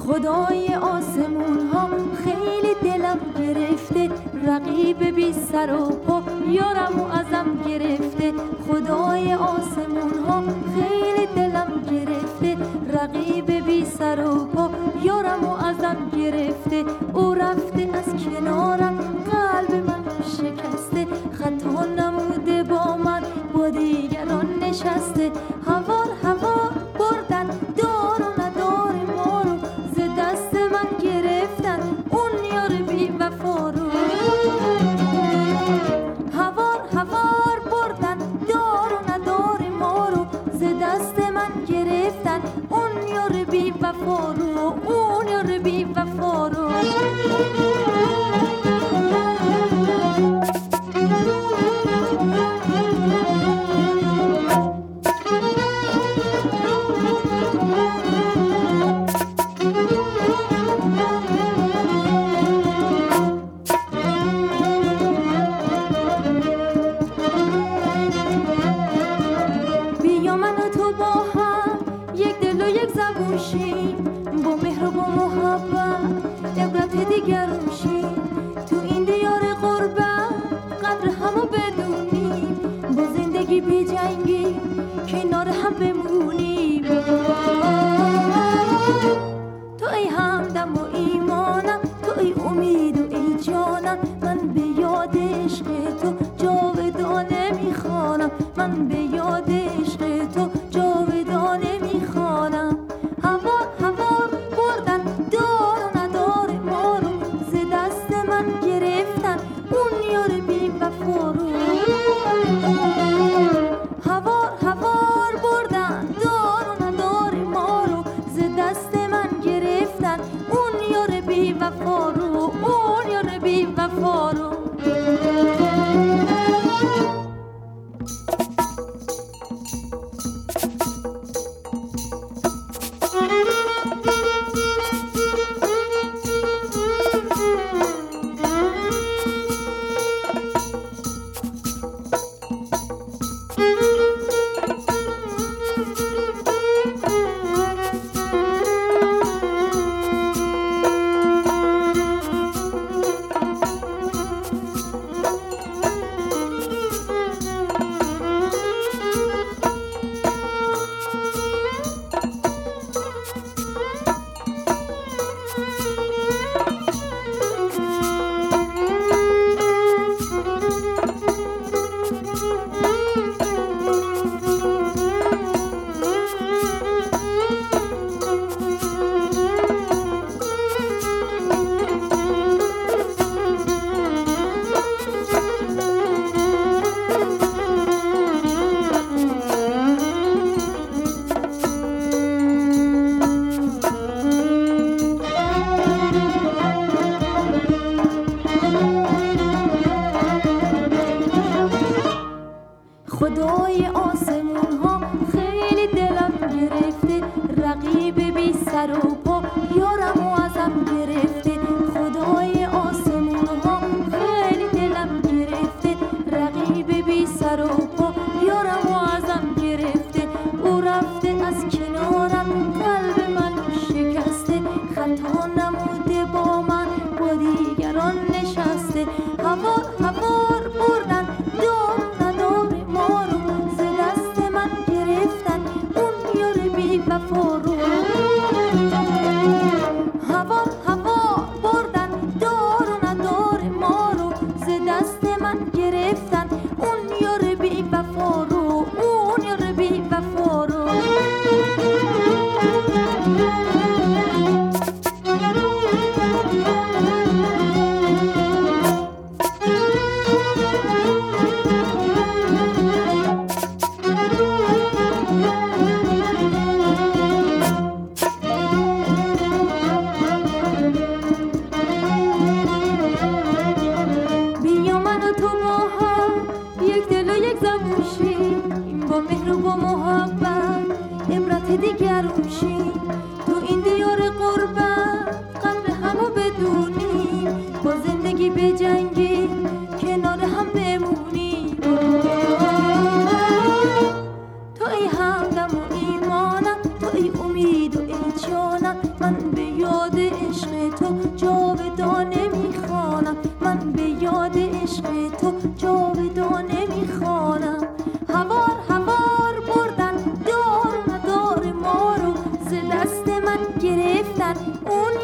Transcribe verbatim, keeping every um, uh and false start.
خدای آسمون ها خیلی دلم گرفته، رقیب بی سر و پا یارم و ازم گرفته. خدای آسمون ها خیلی دلم گرفته، رقیب بی سر و پا یارم و ازم گرفته. او رفته از کنارم قلب من شکسته، خطا نموده با من با دیگران نشسته. هوار هوار بردن دار و ندار ما رو، ز دست من گرفتن اون یار بی وفا رو. هوار هوار بردن دار و ندار ما رو، ز دست من گرفتن اون یار بی وفا رو، اون یار بی وفا رو. با مهر و با محبت عبرت دیگرون شیم، تو این دیار غربت قدر همو بدونیم، با زندگی بی جنگی کنار هم بمونیم. تو ای همدم و ایمانم، تو ای امید و ای جانم، من به یاد عشق تو جاودانه میخوانم، من به یاد عشق تو جاودانه میخوانم. هوار هوار بردن دار و ندار ما رو، ز دست من گرفتن اون یار بی وفا رو. هوار هوار بردن دار و ندار ما رو، ز دست من گرفتن اون یار بی وفا رو، اون یار بی وفا رو. خدای آسمون ها خیلی دلم گرفته، رقیب بی سر و پا یارم و ازم گرفته. خدای آسمون ها خیلی دلم گرفته، رقیب بی سر و پا یارم و ازم گرفته. او رفته از کنارم قلب من شکسته، خطا نموده با من با دیگران نشسته. هوار هوار بردن دار ندار ما رو، ز دست من گرفتن اون یار بی وفا رو. هوار هوار بردن دار و ندار ما رو، ز دست من گرفتن اون یار بی وفا رو، اون یار بی وفا رو. با مهر و با محبت عبرت دیگرون شیم، تو این دیار غربت قدر همو بدونیم، با زندگی به جنگی کنار هم بمونیم. تو ای همدم و ایمانم، تو ای امید و ای جانم، من به یاد عشق تو جاودانه میخوانم، من به یاد عشق تو جاودانه میخوانم. هوار هوار بردن دار ندار ما رو، ز دست من گرفتن اون